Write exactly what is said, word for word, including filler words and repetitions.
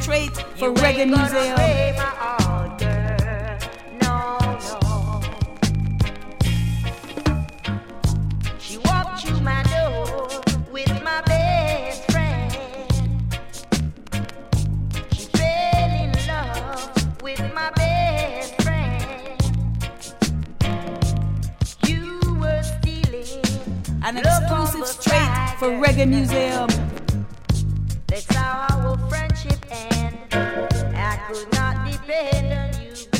straight for Reggae Museum. An exclusive straight for Reggae Museum. That's how our friendship ended. I could not depend on you.